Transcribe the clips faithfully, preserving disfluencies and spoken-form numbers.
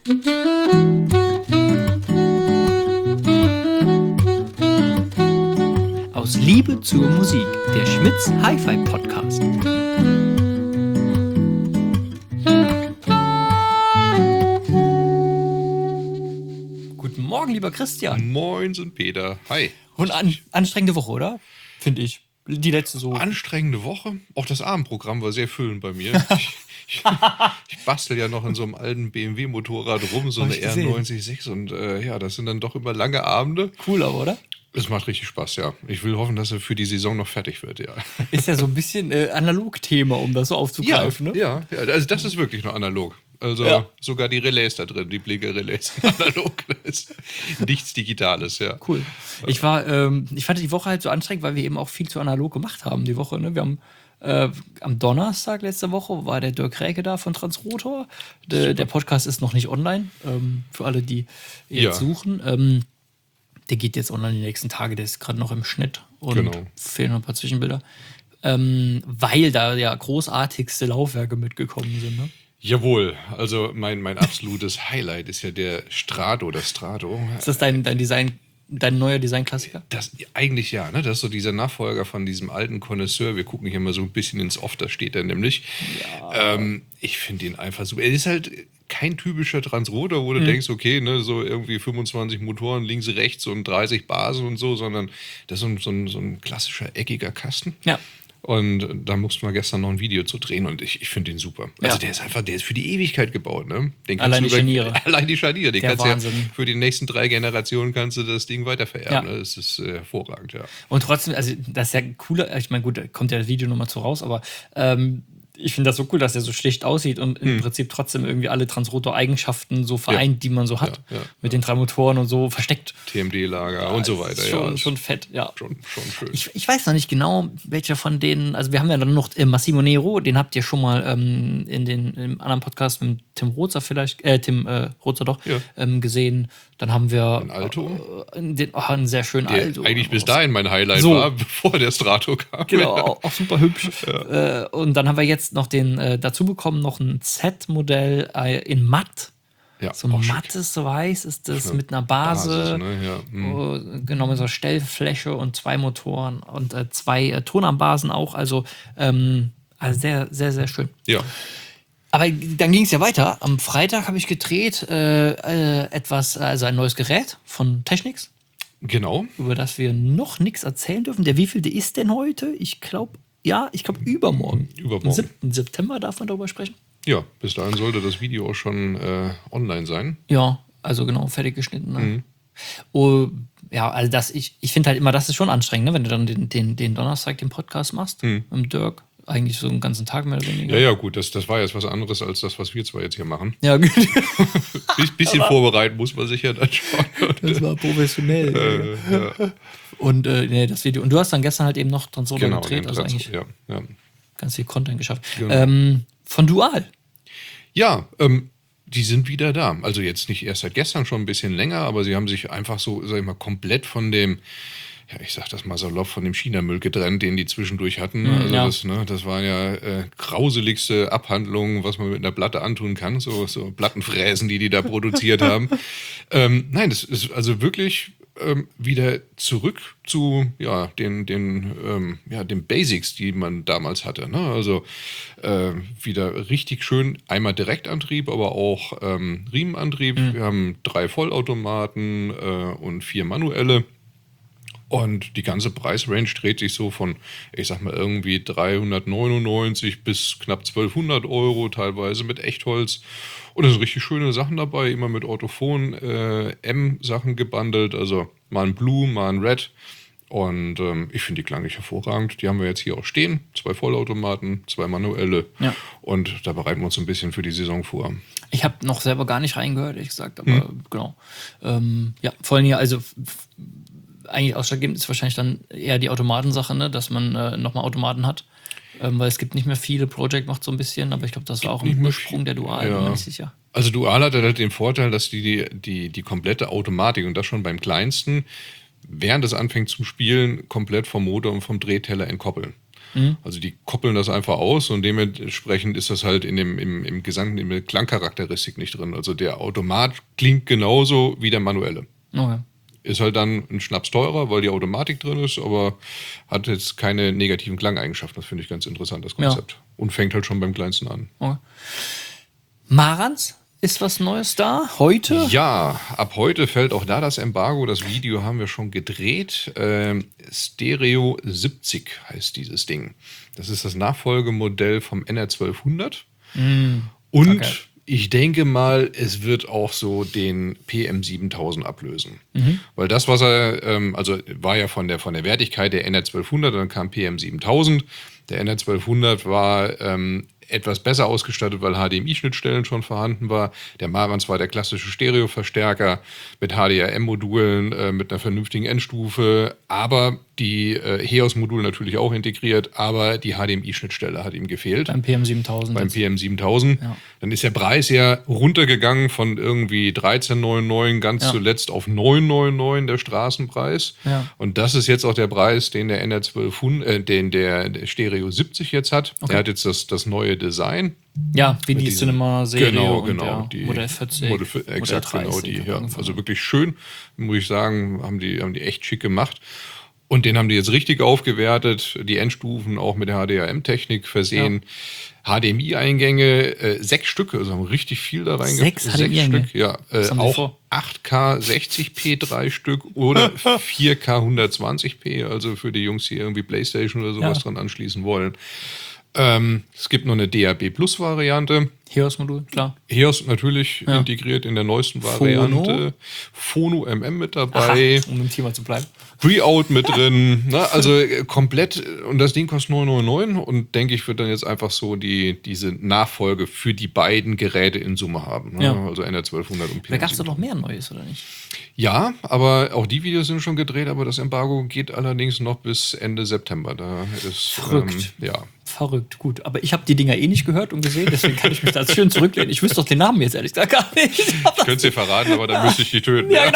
Aus Liebe zur Musik, der Schmitz Hi-Fi Podcast. Guten Morgen, lieber Christian. Moin, sind Peter. Hi. Und an, anstrengende Woche, oder? Finde ich. Die letzte so. Anstrengende Woche. Auch das Abendprogramm war sehr füllend bei mir. ich, ich, ich bastel ja noch in so einem alten B M W-Motorrad rum, so Hab eine ich R gesehen. neunzig sechs. Und äh, ja, das sind dann doch immer lange Abende. Cool, aber, oder? Es macht richtig Spaß, ja. Ich will hoffen, dass er für die Saison noch fertig wird, ja. Ist ja so ein bisschen äh, Analog-Thema, um das so aufzugreifen, ja, ne? ja, ja, also das ist wirklich noch analog. Also Ja. sogar die Relais da drin, die Blinker-Relais sind analog. Das ist nichts Digitales, ja. Cool. Ich war, ähm, ich fand die Woche halt so anstrengend, weil wir eben auch viel zu analog gemacht haben die Woche. Ne? Wir haben äh, am Donnerstag letzte Woche war der Dirk Räke da von Transrotor. De, der Podcast ist noch nicht online, ähm, für alle, die jetzt Ja. suchen. Ähm, der geht jetzt online die nächsten Tage, der ist gerade noch im Schnitt und Genau. fehlen noch ein paar Zwischenbilder. Ähm, weil da ja großartigste Laufwerke mitgekommen sind. Ne? Jawohl, also mein, mein absolutes Highlight ist ja der Strato, das Strato. Ist das dein, dein Design, dein neuer Designklassiker? Das eigentlich ja, ne? Das ist so dieser Nachfolger von diesem alten Connoisseur. Wir gucken hier mal so ein bisschen ins Off, da steht er nämlich. Ähm, ich finde ihn einfach super. Er ist halt kein typischer Transrotor, wo du denkst, okay, ne, so irgendwie fünfundzwanzig Motoren links, rechts und dreißig Basen und so, sondern das ist so ein, so ein, so ein klassischer eckiger Kasten. Ja. Und da mussten wir gestern noch ein Video zu drehen und ich, ich finde den super. Also Ja. der ist einfach, der ist für die Ewigkeit gebaut, ne? Den Allein kannst die du über- Scharniere. Allein die Scharniere. Den Der kannst Wahnsinn. du ja für die nächsten drei Generationen kannst du das Ding weitervererben. Ja. Ne? Das ist äh, hervorragend, ja. Und trotzdem, also das ist ja cooler, ich meine, gut, da kommt ja das Video nochmal zu raus, aber ähm, ich finde das so cool, dass der so schlicht aussieht und im Prinzip trotzdem irgendwie alle Transrotor-Eigenschaften so vereint, die man so hat. Ja, ja, mit den drei Motoren und so versteckt. T M D-Lager und so weiter. Ist schon, ja, ist schon fett, ja. schon, schon schön. Ich, ich weiß noch nicht genau, welcher von denen, also wir haben ja dann noch äh, Massimo Nero, den habt ihr schon mal ähm, in den im anderen Podcast mit Tim Rozer vielleicht, äh, Tim äh, Rozer doch, Ja. ähm, gesehen. Dann haben wir Ein Alto? äh, den, oh, einen sehr schönen der Alto. eigentlich bis dahin mein Highlight So. war, bevor der Strato kam. Genau, auch, auch super hübsch. Äh, und dann haben wir jetzt noch den äh, dazu bekommen, noch ein Z-Modell äh, in matt. Ja, So auch schick. mattes Weiß ist das Ja, mit einer Base. Basis, ne? Ja, hm. äh, Genau, mit so einer Stellfläche und zwei Motoren und äh, zwei äh, Tonarmbasen auch. Also, ähm, also sehr, sehr, sehr schön. ja. Aber dann ging es ja weiter. Am Freitag habe ich gedreht äh, äh, etwas, also ein neues Gerät von Technics, Genau. über das wir noch nichts erzählen dürfen. Der wievielte ist denn heute? Ich glaube, ja, ich glaube übermorgen. Übermorgen. Am siebten September darf man darüber sprechen. Ja, bis dahin sollte das Video auch schon äh, online sein. Ja, also genau, fertig geschnitten. Ne? Mhm. Oh, ja, also das, ich, ich finde halt immer, das ist schon anstrengend, ne? Wenn du dann den, den, den Donnerstag den Podcast machst, mit Dirk, eigentlich so einen ganzen Tag mehr oder weniger. Mhm. Ja, ja, gut, das, das war jetzt was anderes als das, was wir zwar jetzt hier machen. Ja, gut. Biss- Bisschen vorbereiten muss man sich ja dann schon. Das war professionell. Äh, ja, Und äh, nee, das Video. Und du hast dann gestern halt eben noch Transrotor genau, gedreht, den also Trans- eigentlich ja, ja. ganz viel Content geschafft. Genau. Ähm, von Dual. Ja, ähm, die sind wieder da. Also jetzt nicht erst seit gestern, schon ein bisschen länger, aber sie haben sich einfach so, sag ich mal, komplett von dem, ja, ich sag das mal salopp, von dem China-Müll getrennt, den die zwischendurch hatten. Also ja. das, ne, das waren ja äh, grauseligste Abhandlungen, was man mit einer Platte antun kann. So, so Plattenfräsen, die die da produziert haben. Ähm, nein, das ist also wirklich ähm, wieder zurück zu ja, den, den, ähm, ja, den Basics, die man damals hatte. Ne? Also äh, wieder richtig schön, einmal Direktantrieb, aber auch ähm, Riemenantrieb. Wir haben drei Vollautomaten äh, und vier manuelle. Und die ganze Preisrange dreht sich so von, ich sag mal, irgendwie dreihundertneunundneunzig bis knapp zwölfhundert Euro, teilweise mit Echtholz. Und da sind richtig schöne Sachen dabei, immer mit Orthophon äh, M-Sachen gebundelt, also mal ein Blue, mal ein Red. Und ähm, ich finde die klanglich hervorragend. Die haben wir jetzt hier auch stehen. Zwei Vollautomaten, zwei manuelle. Ja. Und da bereiten wir uns ein bisschen für die Saison vor. Ich habe noch selber gar nicht reingehört, ehrlich gesagt, aber genau. Ähm, ja, vor allem hier, also f- f- eigentlich ausschlaggebend ist wahrscheinlich dann eher die Automatensache, ne? Dass man äh, nochmal Automaten hat. Ähm, weil es gibt nicht mehr viele, Project macht so ein bisschen, aber ich glaube, das war auch nicht ein mehr Ursprung der Dual, Ja. bin mir nicht sicher. Also Dual hat halt den Vorteil, dass die, die, die, die komplette Automatik und das schon beim kleinsten, während es anfängt zum Spielen, komplett vom Motor und vom Drehteller entkoppeln. Mhm. Also die koppeln das einfach aus und dementsprechend ist das halt in dem, im, im Gesamten in der Klangcharakteristik nicht drin. Also der Automat klingt genauso wie der manuelle. Okay. Ist halt dann ein Schnaps teurer, weil die Automatik drin ist, aber hat jetzt keine negativen Klangeigenschaften. Das finde ich ganz interessant, das Konzept. Ja. Und fängt halt schon beim Kleinsten an. Okay. Marantz? Ist was Neues da? Heute? Ja, ab heute fällt auch da das Embargo. Das Video haben wir schon gedreht. Ähm, Stereo siebzig heißt dieses Ding. Das ist das Nachfolgemodell vom N R zwölfhundert. Mm, Und okay. ich denke mal, es wird auch so den P M siebentausend ablösen. Mhm. Weil das, was er, ähm, also war ja von der, von der Wertigkeit der N R zwölfhundert, dann kam P M siebentausend. Der N R zwölfhundert war ähm, etwas besser ausgestattet, weil H D M I-Schnittstellen schon vorhanden war. Der Marantz war der klassische Stereoverstärker mit H D R M-Modulen, äh, mit einer vernünftigen Endstufe, aber die äh, H E O S-Module natürlich auch integriert, aber die H D M I-Schnittstelle hat ihm gefehlt. Beim P M siebentausend. Beim P M siebentausend. Ja. Dann ist der Preis ja runtergegangen von irgendwie dreizehn neunundneunzig ganz ja. zuletzt auf neun neunundneunzig der Straßenpreis. Ja. Und das ist jetzt auch der Preis, den der N R zwölfhundert, äh, den der, der Stereo siebzig jetzt hat. Okay. Er hat jetzt das, das neue Design. Ja, wie die Cinema-Serie genau, und genau, der Modell vierzig. Modell, exakt, Modell dreißig, genau die. Ja. Also wirklich schön, muss ich sagen, haben die, haben die echt schick gemacht. Und den haben die jetzt richtig aufgewertet, die Endstufen auch mit der H D R M-Technik versehen. Ja. H D M I-Eingänge, äh, sechs Stück, also haben richtig viel da reingepackt. Sechs, sechs Stück, ja. Äh, auch acht K sechzig p drei Stück oder vier K hundertzwanzig p, also für die Jungs, die irgendwie PlayStation oder sowas ja. dran anschließen wollen. Ähm, es gibt noch eine D A B Plus Variante. H E O S-Modul, klar. H E O S natürlich ja. integriert in der neuesten Variante. Phono M M mit dabei. Aha, um im Thema zu bleiben. Pre-Out mit drin. Ne? Also komplett. Und das Ding kostet neun neunundneunzig und denke ich, wird dann jetzt einfach so die, diese Nachfolge für die beiden Geräte in Summe haben. Ne? Ja. Also N R zwölfhundert und P M siebentausend. Da gab es doch noch mehr Neues, oder nicht? Ja, aber auch die Videos sind schon gedreht, aber das Embargo geht allerdings noch bis Ende September. Da ist, Verrückt. Ähm, ja. Verrückt, gut. Aber ich habe die Dinger eh nicht gehört und gesehen, deswegen kann ich mich da schön zurücklehnen. Ich wüsste doch den Namen jetzt ehrlich gesagt gar nicht. Ich könnte es dir verraten, aber dann müsste ich die töten. Ja,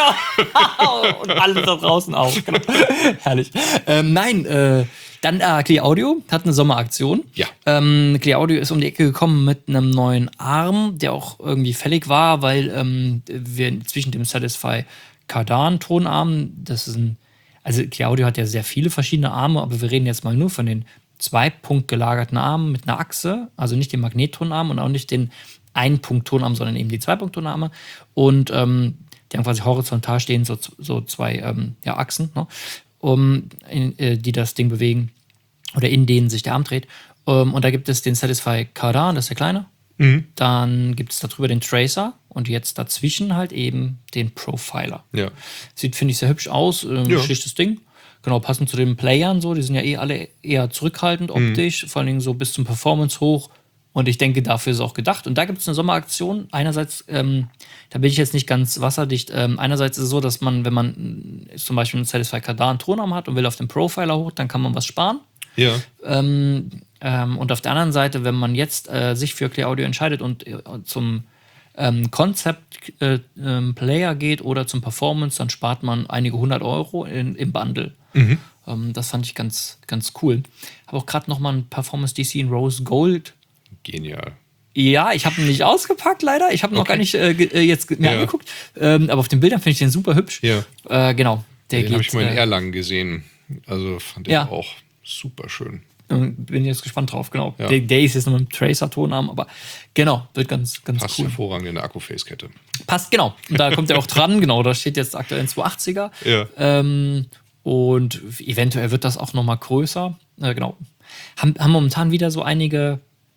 genau. Und alle da draußen auch. Genau. Herrlich. Ähm, nein, äh, dann äh, Clear Audio hat eine Sommeraktion. Ja. Ähm, Clear Audio ist um die Ecke gekommen mit einem neuen Arm, der auch irgendwie fällig war, weil ähm, wir zwischen dem Satisfy Cardan-Tonarm, das ist ein, also Clear Audio hat ja sehr viele verschiedene Arme, aber wir reden jetzt mal nur von den Zwei-Punkt gelagerten Armen mit einer Achse, also nicht den Magnettonarm und auch nicht den Ein-Punkt-Tonarm, sondern eben die Zwei-Punkt-Tonarme. Und ähm, die haben quasi horizontal stehen, so, so zwei ähm, ja, Achsen, ne? um, in, äh, die das Ding bewegen oder in denen sich der Arm dreht. Um, und da gibt es den Satisfy Cardan, das ist der kleine. Mhm. Dann gibt es darüber den Tracer und jetzt dazwischen halt eben den Profiler. Ja. Sieht, finde ich, sehr hübsch aus, ähm, ja. schlichtes Ding. Genau, passend zu den Playern so, die sind ja eh alle eher zurückhaltend optisch, mhm. vor allen Dingen so bis zum Performance hoch. Und ich denke, dafür ist es auch gedacht. Und da gibt es eine Sommeraktion. Einerseits, ähm, da bin ich jetzt nicht ganz wasserdicht. Ähm, einerseits ist es so, dass man, wenn man äh, zum Beispiel einen Satisfy Cardan Tonarm hat und will auf den Profiler hoch, dann kann man was sparen. Ja. Ähm, ähm, und auf der anderen Seite, wenn man jetzt äh, sich für Clear Audio entscheidet und äh, zum ähm, Concept äh, ähm, Player geht oder zum Performance, dann spart man einige hundert Euro in, im Bundle. Mhm. Ähm, das fand ich ganz, ganz cool. Habe auch gerade noch mal ein Performance D C in Rose Gold. Genial. Ja, ich habe ihn nicht ausgepackt, leider. Ich habe ihn okay. noch gar nicht äh, ge- jetzt mir ja. angeguckt. Ähm, aber auf den Bildern finde ich den super hübsch. Ja. Äh, genau. Der den habe ich mal in äh, Erlangen gesehen. Also fand ich ja. auch super schön. Bin jetzt gespannt drauf, genau. Ja. Der, der ist jetzt noch mit dem Tracer-Tonarm, aber genau, wird ganz, ganz Passt cool. Passt hervorragend in der Akku-Face-Kette. Passt, genau. Und da kommt er auch dran, genau. Da steht jetzt aktuell ein zweihundertachtziger. Ja. Ähm, und eventuell wird das auch noch mal größer. Äh, genau. Haben, haben momentan wieder so einige.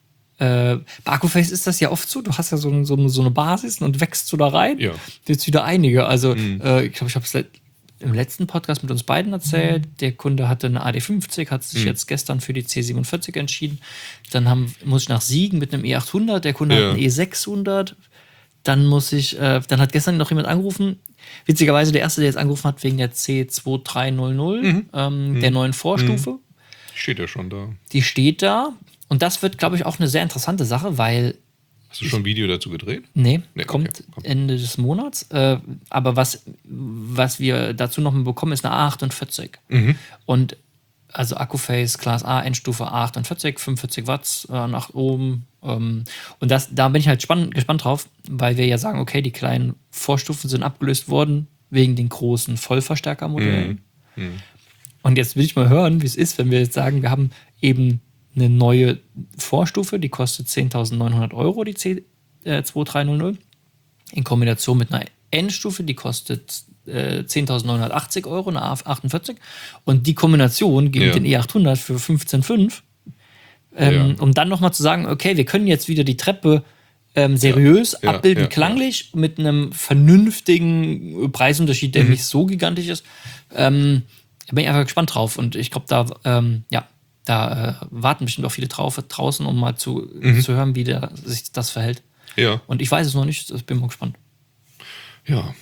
Äh, bei Akku-Face ist das ja oft so. Du hast ja so, so, so eine Basis und wächst so da rein. Ja. Jetzt wieder einige. Also, mhm. äh, ich glaube, ich habe es im letzten Podcast mit uns beiden erzählt. Der Kunde hatte eine A D fünfzig, hat sich mhm. jetzt gestern für die C siebenundvierzig entschieden. Dann haben, muss ich nach Siegen mit einem E achthundert. Der Kunde ja. hat einen E sechshundert. Dann muss ich, äh, dann hat gestern noch jemand angerufen. Witzigerweise der erste, der jetzt angerufen hat, wegen der C zwei drei null null, mhm. Ähm, mhm. der neuen Vorstufe. Mhm. Steht ja schon da. Die steht da. Und das wird, glaube ich, auch eine sehr interessante Sache, weil. Hast du schon ein Video dazu gedreht? Nee, nee kommt okay, komm. Ende des Monats. Äh, aber was, was wir dazu noch bekommen, ist eine A achtundvierzig. Mhm. Und also Akkuface Class A, Endstufe achtundvierzig, fünfundvierzig Watt äh, nach oben. Ähm, und das, da bin ich halt spann- gespannt drauf, weil wir ja sagen, okay, die kleinen Vorstufen sind abgelöst worden wegen den großen Vollverstärkermodellen. Mhm. Mhm. Und jetzt will ich mal hören, wie es ist, wenn wir jetzt sagen, wir haben eben eine neue Vorstufe, die kostet zehntausendneunhundert Euro, die C äh, zwei drei null null, in Kombination mit einer Endstufe, die kostet äh, zehntausendneunhundertachtzig Euro, eine A achtundvierzig. Und die Kombination gegen Ja. den E achthundert für fünfzehn Komma fünf, ähm, Ja. um dann nochmal zu sagen, okay, wir können jetzt wieder die Treppe ähm, seriös Ja, ja, abbilden, ja, klanglich, mit einem vernünftigen Preisunterschied, der Mhm. nicht so gigantisch ist. Ähm, da bin ich einfach gespannt drauf. Und ich glaube, da, ähm, ja, da äh, warten bestimmt auch viele drauf draußen, um mal zu, Mhm. zu hören, wie der, sich das verhält. Ja. Und ich weiß es noch nicht, ich bin mal gespannt. Ja.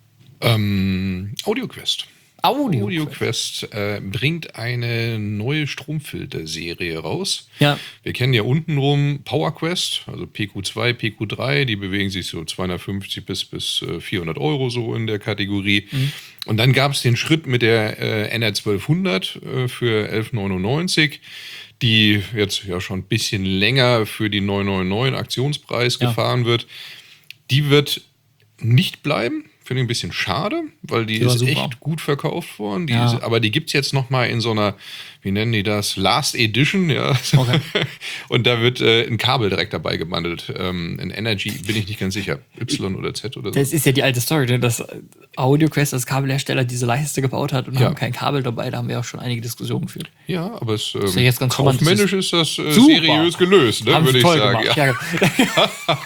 Ähm, AudioQuest. Audio. AudioQuest äh, bringt eine neue Stromfilter-Serie raus. Ja. Wir kennen ja untenrum PowerQuest, also P Q zwei, P Q drei, die bewegen sich so zweihundertfünfzig bis, bis äh, vierhundert Euro so in der Kategorie. Mhm. Und dann gab es den Schritt mit der äh, N R zwölfhundert äh, für elf neunundneunzig, die jetzt ja schon ein bisschen länger für die neun neunundneunzig Aktionspreis Ja. gefahren wird. Die wird nicht bleiben. Finde ich ein bisschen schade, weil die, Die war ist super. echt gut verkauft worden. Die Ja. ist, aber die gibt es jetzt noch mal in so einer, wie nennen die das, Last Edition. Ja. Okay. Und da wird äh, ein Kabel direkt dabei gebundelt. Ähm, in Energy bin ich nicht ganz sicher. Y oder Z oder so. Das ist ja die alte Story, ne, dass AudioQuest als Kabelhersteller diese Leiste gebaut hat und Ja. haben kein Kabel dabei. Da haben wir auch schon einige Diskussionen geführt. Ja, aber es, ähm, ja jetzt ganz charmant. kaufmännisch ist das äh, Super. seriös gelöst, ne, Haben würde sie ich toll sagen. gemacht. Ja.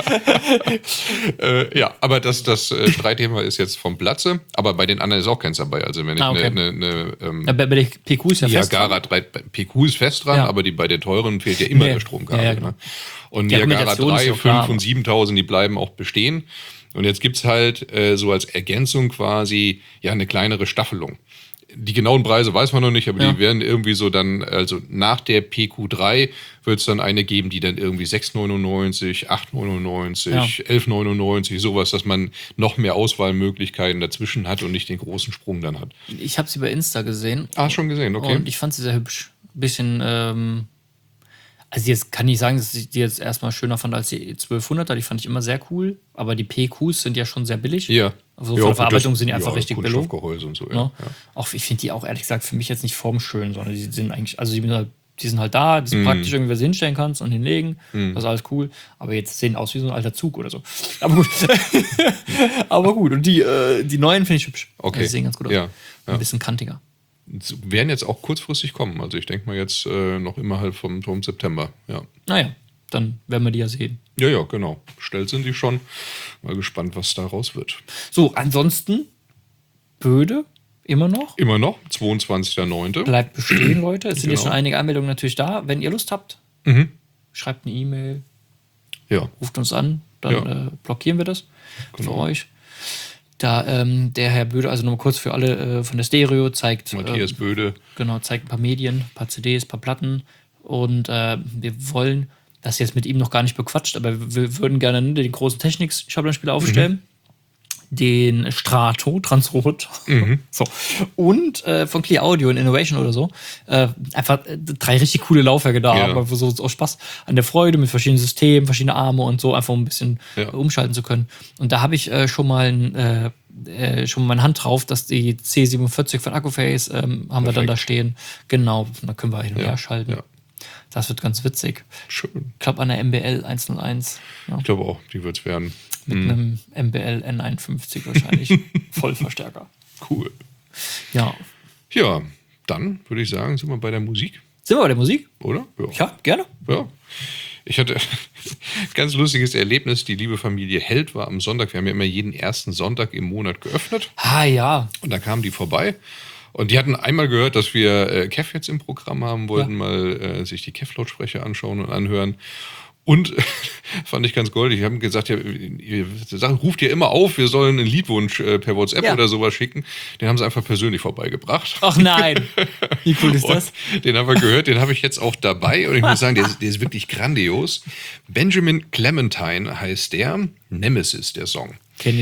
Ja. Äh, ja, aber das, das äh, Streitthema ist jetzt vom Platze. Aber bei den anderen ist auch keins dabei. Also wenn ich Ah, okay. eine, eine, eine ähm, Ja, bei bei der P Q ist ja fest. Niagara drei, P Q ist fest dran, Ja. aber die, bei den teuren fehlt ja immer Nee. der Stromkabel. Ja, ja, genau. Ne? Und Die Niagara Argumentation ist drei, ja fünf klar, aber- und siebentausend, die bleiben auch bestehen. Und jetzt gibt es halt äh, so als Ergänzung quasi ja eine kleinere Staffelung. Die genauen Preise weiß man noch nicht, aber Ja. die werden irgendwie so dann, also nach der P Q drei wird es dann eine geben, die dann irgendwie sechs neunundneunzig, acht neunundneunzig, elf neunundneunzig, sowas, dass man noch mehr Auswahlmöglichkeiten dazwischen hat und nicht den großen Sprung dann hat. Ich habe sie bei Insta gesehen. Ah, schon gesehen, okay. Und ich fand sie sehr hübsch. Ein bisschen, ähm, also jetzt kann ich sagen, dass ich die jetzt erstmal schöner fand als die zwölfhunderter. Die fand ich immer sehr cool. Aber die P Qs sind ja schon sehr billig. Ja. Also Ja, von der gut, Verarbeitung das- sind die einfach ja, richtig billig. Kunststoffgehäuse und so, ja. Ne? ja. Auch ich finde die auch ehrlich gesagt für mich jetzt nicht formschön, sondern die sind eigentlich, also die sind halt, die sind halt da, die sind Mhm. praktisch irgendwie, was du hinstellen kannst und hinlegen. Das ist alles cool. Aber jetzt sehen aus wie so ein alter Zug oder so. Aber gut. Aber gut. Und die, äh, die neuen finde ich hübsch. Okay. Also die sehen ganz gut aus. Ja, ja. Ein bisschen kantiger. Es werden jetzt auch kurzfristig kommen. Also ich denke mal jetzt äh, noch innerhalb vom, vom September. Ja. Naja, dann werden wir die ja sehen. ja, ja, genau. Bestellt sind die schon. Mal gespannt, was daraus wird. So, ansonsten Böde immer noch. Immer noch, zweiundzwanzigster neunter Bleibt bestehen, Leute. Es sind jetzt Genau. schon einige Anmeldungen natürlich da. Wenn ihr Lust habt, Mhm. schreibt eine E-Mail, Ja, ruft uns an, dann Ja. äh, blockieren wir das Genau. für euch. Da ähm, der Herr Böde, also nochmal kurz für alle äh, von der Stereo, zeigt, Matthias äh, Böde. genau, zeigt ein paar Medien, ein paar C Ds, ein paar Platten. Und äh, wir wollen das jetzt mit ihm noch gar nicht bequatscht, aber wir, wir würden gerne ne, den großen Technik-Schablonspieler aufstellen. Den Strato, Transrot. So. Und äh, von Clear Audio und Innovation oder so. Äh, einfach äh, drei richtig coole Laufwerke da Ja. haben, einfach so aus Spaß an der Freude mit verschiedenen Systemen, verschiedene Arme und so, einfach um ein bisschen Ja. äh, umschalten zu können. Und da habe ich äh, schon mal ein, äh, äh, schon mal meine Hand drauf, dass die C siebenundvierzig von Akkuface ähm, haben wir dann Perfekt. da stehen. Genau, da können wir hin und Ja. her schalten. Ja. Das wird ganz witzig. Schön. Ich glaube an der M B L hunderteins. Ja. Ich glaube auch, die wird es werden. Mit einem M B L N einundfünfzig wahrscheinlich. Vollverstärker. Cool. Ja. Ja, dann würde ich sagen, sind wir bei der Musik, Sind wir bei der Musik? oder? Ja, gerne. Ja. Ich hatte ein ganz lustiges Erlebnis. Die liebe Familie Held war am Sonntag. Wir haben ja immer jeden ersten Sonntag im Monat geöffnet. Ah ja. Und da kamen die vorbei. Und die hatten einmal gehört, dass wir äh, Kev jetzt im Programm haben, wollten Ja. mal äh, sich die Kev-Lautsprecher anschauen und anhören. Und fand ich ganz goldig. Die haben gesagt, ja, ihr sagt, ruft ihr immer auf, wir sollen einen Liedwunsch äh, per WhatsApp Ja. oder sowas schicken. Den haben sie einfach persönlich vorbeigebracht. Ach nein. Wie cool ist das? Und den haben wir gehört, den habe ich jetzt auch dabei. Und ich muss sagen, der ist, der ist wirklich grandios. Benjamin Clementine heißt der. Nemesis, der Song. Kenn ich.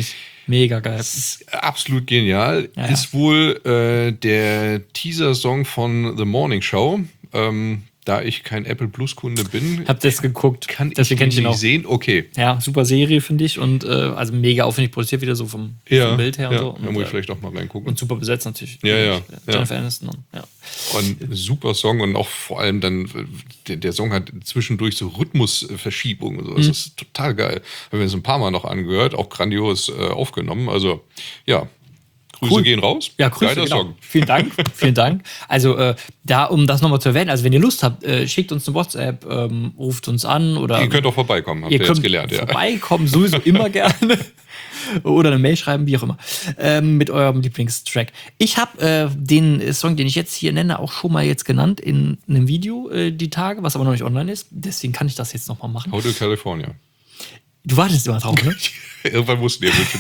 Mega geil. Das ist absolut genial. Ja, ja. Ist wohl äh, der Teaser-Song von The Morning Show. Ähm, da ich kein Apple Plus-Kunde bin, Hab das geguckt. kann ich Deswegen kenn den ich ihn nicht auch. sehen. Okay. Ja, super Serie, finde ich. Und äh, also mega aufwendig produziert, wieder so vom, Ja, vom Bild her ja, und so. da Und, muss ich äh, vielleicht auch mal reingucken. und super besetzt natürlich. Ja, ja, Jennifer ja. Aniston. Und, ja. Und super Song und auch vor allem dann, der, der Song hat zwischendurch so Rhythmusverschiebungen und so. Das Mhm. ist total geil. Haben wir es ein paar Mal noch angehört, auch grandios äh, aufgenommen. Also, ja, Grüße Cool. gehen raus. Ja, Grüße, Geiler genau. Song. Vielen Dank, vielen Dank. Also äh, da, um das nochmal zu erwähnen, also wenn ihr Lust habt, äh, schickt uns eine WhatsApp, ähm, ruft uns an oder Ihr könnt auch vorbeikommen, habt ihr ihr könnt jetzt gelernt. Ja. vorbeikommen, sowieso immer gerne. Oder eine Mail schreiben, wie auch immer, ähm, mit eurem Lieblingstrack. Ich habe äh, den Song, den ich jetzt hier nenne, auch schon mal jetzt genannt in einem Video äh, die Tage, was aber noch nicht online ist. Deswegen kann ich das jetzt nochmal machen. Hotel California. Du wartest immer drauf, ne? Irgendwann mussten wir wirklich.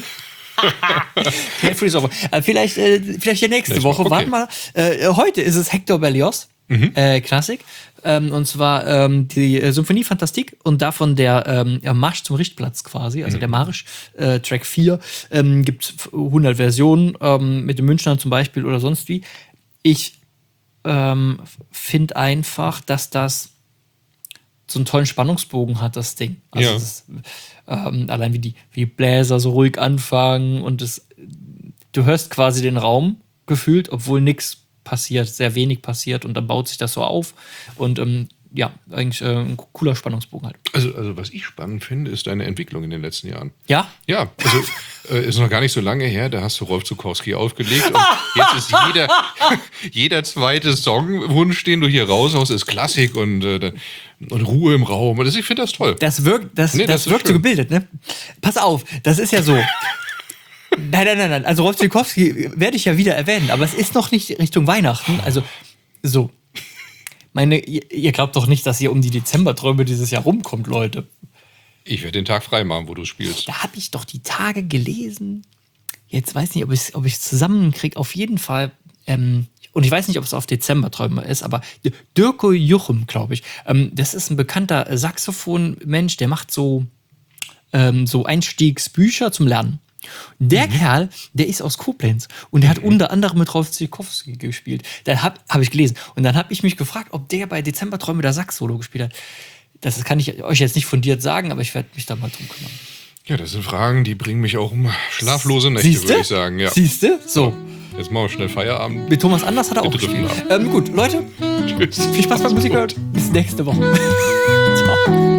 Carefree ist over. Äh, vielleicht, äh, vielleicht ja nächste Nächstes Woche. Mal, okay. Warte mal. Äh, heute ist es Hector Berlioz. Äh, Klassik. Ähm, und zwar ähm, die äh, Symphonie Fantastique und davon der ähm, ja, Marsch zum Richtplatz quasi, also der Marsch, äh, Track vier. Ähm, gibt es hundert Versionen ähm, mit dem Münchner zum Beispiel oder sonst wie. Ich ähm, finde einfach, dass das so einen tollen Spannungsbogen hat, das Ding. Also Ja. das ist, ähm, allein wie die wie Bläser so ruhig anfangen und es, du hörst quasi den Raum gefühlt, obwohl nichts passiert, sehr wenig passiert und dann baut sich das so auf und ähm, ja, eigentlich äh, ein cooler Spannungsbogen halt. Also, also, was ich spannend finde, ist deine Entwicklung in den letzten Jahren. Ja? Ja, also äh, ist noch gar nicht so lange her, da hast du Rolf Zukowski aufgelegt und jetzt ist jeder, jeder zweite Songwunsch, den du hier raushaust, ist Klassik und, äh, und Ruhe im Raum. Und das, ich finde das toll. Das wirkt, das, Nee, das das ist wirkt so schön. gebildet, ne? Pass auf, das ist ja so. Nein, nein, nein, nein. Also Rolf Zukowski werde ich ja wieder erwähnen, aber es ist noch nicht Richtung Weihnachten. Also so. Meine, ihr, ihr glaubt doch nicht, dass ihr um die Dezemberträume dieses Jahr rumkommt, Leute. Ich werde den Tag frei machen, wo du spielst. Da habe ich doch die Tage gelesen. Jetzt weiß nicht, ob ich es ob ich's zusammenkriege. Auf jeden Fall. Ähm, und ich weiß nicht, ob es auf Dezemberträume ist, aber Dirko Juchem, glaube ich. Ähm, das ist ein bekannter Saxophon-Mensch, der macht so, ähm, so Einstiegsbücher zum Lernen. Der Kerl, der ist aus Koblenz und der hat unter anderem mit Rolf Zukowski gespielt. Dann habe hab ich gelesen. Und dann habe ich mich gefragt, ob der bei Dezemberträume der Sax-Solo gespielt hat. Das kann ich euch jetzt nicht fundiert sagen, aber ich werde mich da mal drum kümmern. Ja, das sind Fragen, die bringen mich auch um schlaflose Nächte, Siehste? würde ich sagen. Ja. Siehst du? So. Jetzt machen wir schnell Feierabend. Mit Thomas Anders hat er auch Bitte gespielt. drücken Ähm, gut, Leute, Tschüss. viel Spaß beim Musik hören. Bis nächste Woche. Ciao.